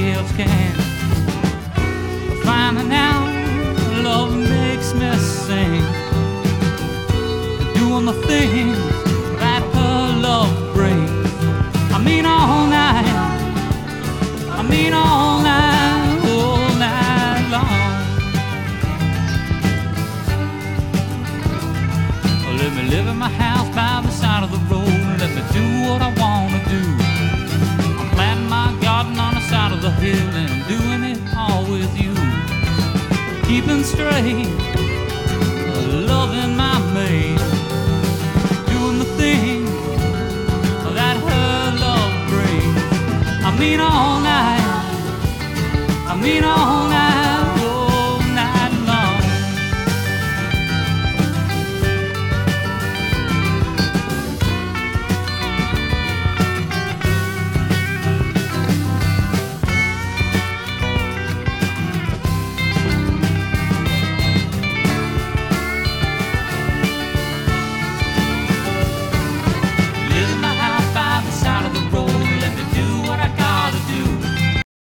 nobody else can. Finding out love makes me sing, doing the things that her love brings. I mean all night, I mean all night long. Let me live in my house by the side of the road. Let me do what I wanna do. I'm planting my garden on the side of the hill, and I'm doing it all with you. Keeping straight, loving my mate, doing the things that her love brings. I mean all night, I mean all